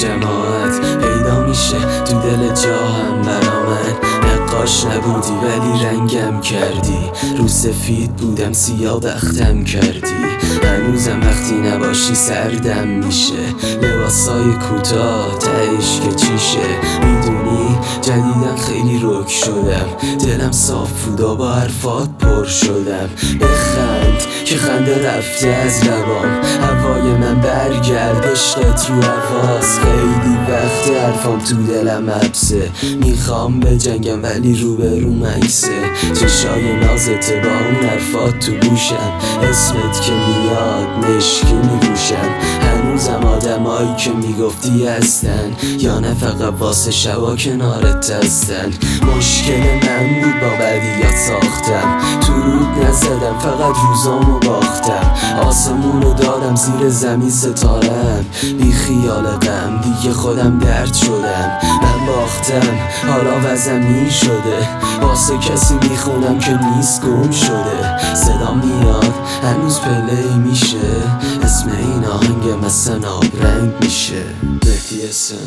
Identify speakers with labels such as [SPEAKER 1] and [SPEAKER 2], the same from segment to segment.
[SPEAKER 1] جماعت پیدا میشه تو دل جاهم. برا من نقاش نبودی ولی رنگم کردی، رو سفید بودم سیاه بختم کردی. هنوزم وقتی نباشی سردم میشه، لباسای کوتاه تهش که چیشه. میدونی جدیدن خیلی رک شدم، دلم صاف بود و با حرفات پر شدم. بخند که خنده رفته از لبام، هوای من برگرد عشقت رو حواس. خیلی وقت حرفام تو دلم حبسه، میخوام بجنگم ولی روبروم عکسه. چشای نازت با اون حرفات تو گوشم، اسمت که میاد مشکی میپوشم. هنوزم آدمایی که میگفتی هستن، یا نه فقط واسه شبا کنارت هستن. مشکل من بود با بدیات ساختم، تو رود نزدم فقط روزامو باختم. آسمونو دادم زیر زمین ستارم، بی خیال غم دیگه خودم درد شدم. من باختم حالا وزمین شده، واسه کسی میخونم که نیست گم شده. صدا میاد هنوز پلی میشه، اسم این آهنگ مثلا آبرنگ میشه. مهدی حسن.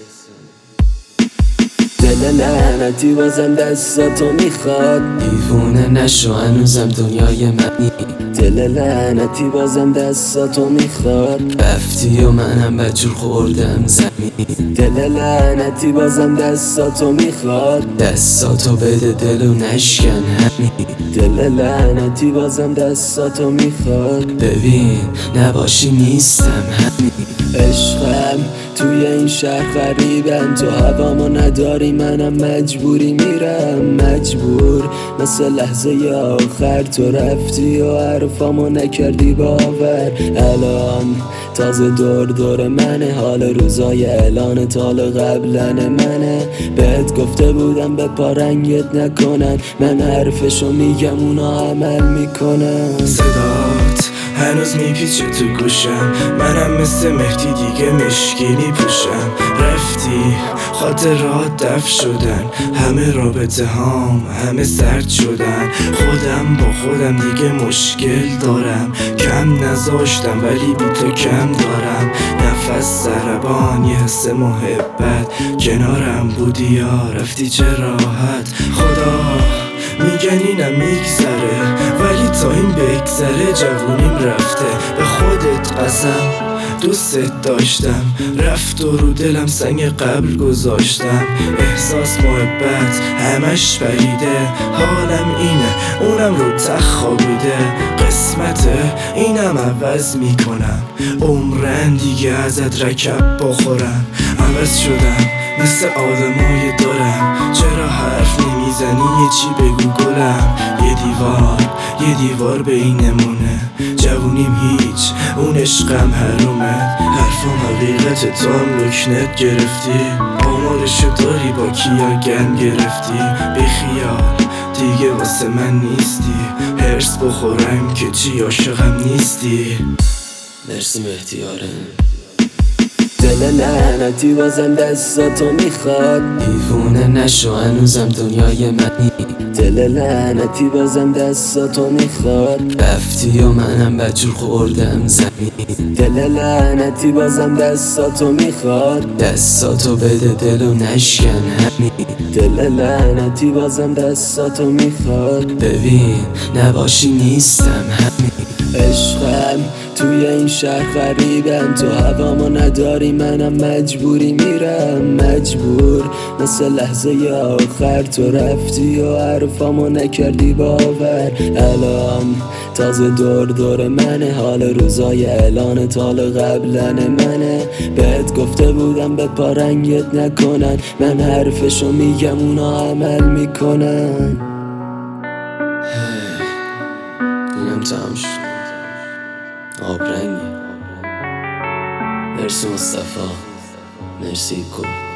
[SPEAKER 1] دل لعنتی بازم دستاتو میخواد، دیوونه نشو هنوزم دنیای منی. دل لعنتی بازم دستاتو میخواد، رفتی و منم بجور خوردم زمین. دل لعنتی بازم دستاتو میخواد، دستاتو بده دلو نشکن همین. دل لعنتی بازم دستاتو میخواد، ببین نباشی نیستم همین. عشقم توی این شهر غریبم، تو هوامو نداری منم مجبوری میرم. مجبور مثل لحظه آخر، تو رفتی و حرفامو نکردی باور. الان تازه دور منه، حال روزای اعلان تال قبلن منه. بهت گفته بودم به پارنگت نکنن، من حرفشو میگم اونا عمل میکنن.
[SPEAKER 2] صدات هنوز میپیچه تو گوشم، منم مثل مهدی دیگه مشکینی پوشم. رفتی خاطرات دف شدن، همه رابطه هام همه سرد شدن. خودم با خودم دیگه مشکل دارم، کم نذاشتم ولی بی تو کم دارم. نفس سربان یه حس محبت، کنارم بودی یا رفتی چه راحت. خدا میگن اینم میگذره، ولی تا این بگذره جوونیم رفته. به خودت قسم دوستت داشتم، رفت و رو دلم سنگ قبر گذاشتم. احساس محبت همش پریده، حالم اینه اونم رو تخ خوابیده. قسمته اینم عوض میکنم، عمرن دیگه ازت رکب بخورم. عوض شدم مثل آدمای دارم، چرا حرف نمیزنی یه چی بگو گلم. یه دیوار بینمونه، جوونیم هیچ اون عشقم حرومه. حرفم حقیقت تو هم رکنت گرفتی، آمارشو داری با کیا گن گرفتی. بخیال دیگه واسه من نیستی، هرس بخورم که چی عاشقم نیستی.
[SPEAKER 1] مرسی مهدی. آره دل لعنتی بازم دستاتو میخواد، دیوونه نشو هنوزم دنیای منی. دل لعنتی بازم دستاتو میخواد، رفتی و منم بجور خوردم زمین. دل لعنتی بازم دستاتو میخواد، دستاتو بده دلو نشکن همین. دل لعنتی بازم دستاتو میخواد، ببین نباشی نیستم همین. عشقم توی این شهر غریبم، تو هوامو نداری منم مجبوری میرم. مجبور مثل لحظه آخر، تو رفتی و حرفامو نکردی باور. الان تازه دور منه، حال روزای اعلان تال قبلن منه. بهت گفته بودم به پارنگت نکنن، من حرفشو میگم اونا عمل میکنن. اینم تمام شد، آبرنگی. مرسی مصطفی، مرسی کل.